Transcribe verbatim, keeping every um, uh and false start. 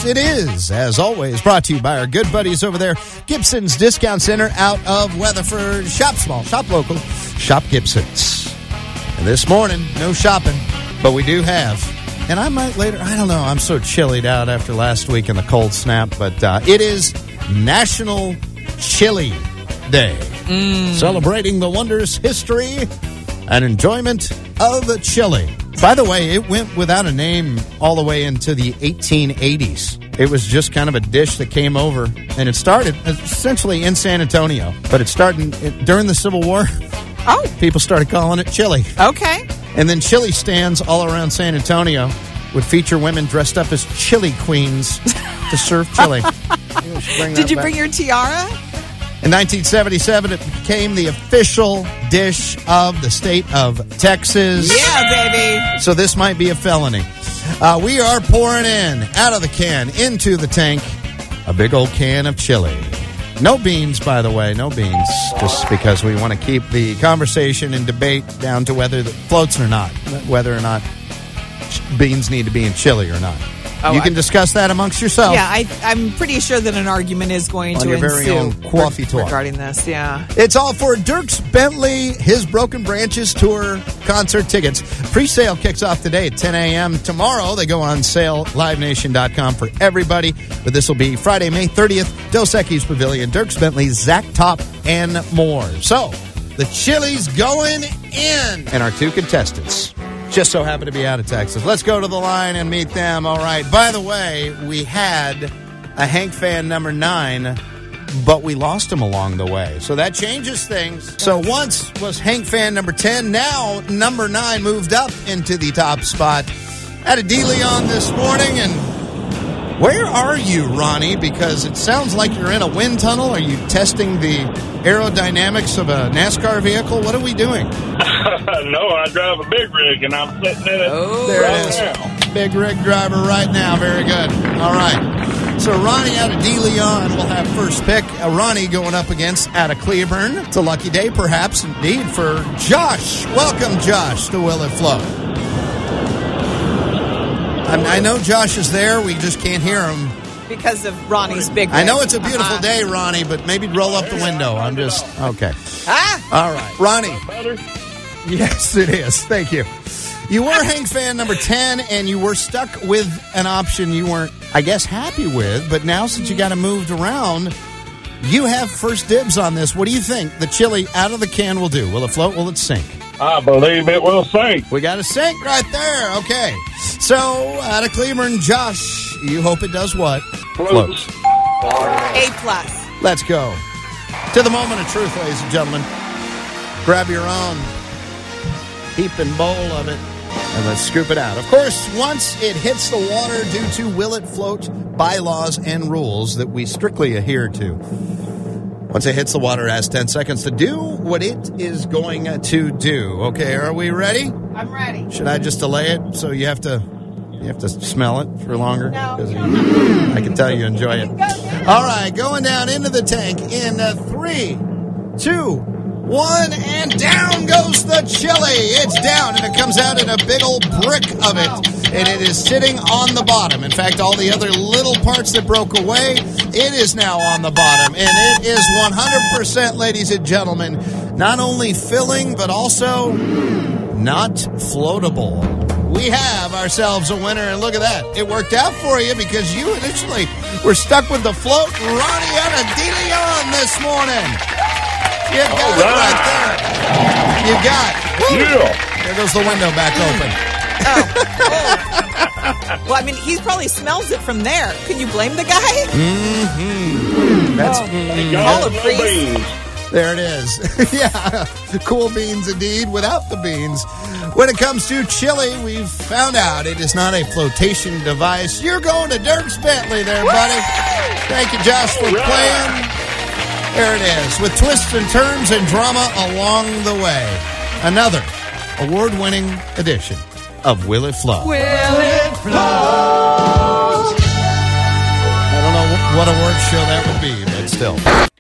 Yes, it is. As always, brought to you by our good buddies over there, Gibson's Discount Center out of Weatherford. Shop small, shop local, shop Gibson's. And this morning, no shopping, but we do have, and I might later, I don't know, I'm so chillied out after last week and the cold snap, but uh, it is National Chili Day. Mm. Celebrating the wondrous history and enjoyment of chili. By the way, it went without a name all the way into the eighteen eighties. It was just kind of a dish that came over, and it started essentially in San Antonio. But it started it, during the Civil War. Oh. People started calling it chili. Okay. And then chili stands all around San Antonio would feature women dressed up as chili queens to serve chili. Did you back. bring your tiara? In nineteen seventy-seven, it became the official dish of the state of Texas. Yeah, baby. So this might be a felony. Uh, we are pouring in, out of the can, into the tank, a big old can of chili. No beans, by the way, no beans. Just because we want to keep the conversation and debate down to whether it floats or not, whether or not beans need to be in chili or not. Oh, you can I, discuss that amongst yourselves. Yeah, I, I'm pretty sure that an argument is going On to your ensue very own coffee talk regarding this. Yeah, it's all for Dierks Bentley, his Broken Branches tour concert tickets. Pre-sale kicks off today at ten a.m. Tomorrow they go on sale live nation dot com for everybody. But this will be Friday, May thirtieth, Dos Equis Pavilion, Dierks Bentley, Zach Top, and more. So the chili's going in, and our two contestants just so happen to be out of Texas. Let's go to the line and meet them. All right. By the way, we had a Hank fan number nine, but we lost him along the way. So that changes things. So once was Hank fan number ten. Now number nine moved up into the top spot. Had a D. Leon this morning. And where are you, Ronnie? Because it sounds like you're in a wind tunnel. Are you testing the aerodynamics of a NASCAR vehicle? What are we doing? No, I drive a big rig, and I'm sitting in it. Oh, there right it is. Now. Big rig driver right now. Very good. All right. So Ronnie out of De Leon will have first pick. Uh, Ronnie going up against out of Cleburne. It's a lucky day, perhaps, indeed, for Josh. Welcome, Josh, to Will It Flow. I'm, I know Josh is there. We just can't hear him. Because of Ronnie's big rig. I know it's a beautiful uh-huh. day, Ronnie, but maybe roll up the window. I'm just, okay. Ah! All right. Ronnie. Yes, it is. Thank you. You were Hank fan number ten, and you were stuck with an option you weren't, I guess, happy with. But now, since you got it moved around, you have first dibs on this. What do you think the chili out of the can will do? Will it float? Will it sink? I believe it will sink. We got a sink right there. Okay. So, out of Cleburne, Josh, you hope it does what? Floats. A plus. Let's go to the moment of truth, ladies and gentlemen. Grab your own heaping bowl of it, and let's scoop it out. Of course, once it hits the water due to Will It Float bylaws and rules that we strictly adhere to, once it hits the water, it has ten seconds to do what it is going to do. Okay, are we ready? I'm ready. Should I just delay it so you have to you have to smell it for longer? No. You, I can tell you enjoy it. All right, going down into the tank in uh, three, two, one, and down goes the chili. It's down, and it comes out in a big old brick of it, and it is sitting on the bottom. In fact, all the other little parts that broke away, it is now on the bottom, and it is one hundred percent, ladies and gentlemen, not only filling, but also not floatable. We have ourselves a winner, and look at that. It worked out for you because you initially were stuck with the float. Ronnie out of De Leon this morning. You got All it right. right there. You got it. Yeah. There goes the window back open. Oh. oh. Well, I mean, he probably smells it from there. Can you blame the guy? Mm-hmm. That's oh. mm, all of beans. There it is. Yeah, cool beans indeed, without the beans. When it comes to chili, we've found out it is not a flotation device. You're going to Dierks Bentley there, buddy. Thank you, Josh, for playing. There it is, with twists and turns and drama along the way. Another award-winning edition of Will It Flow. Will It Flow? I don't know what award show that would be, but still.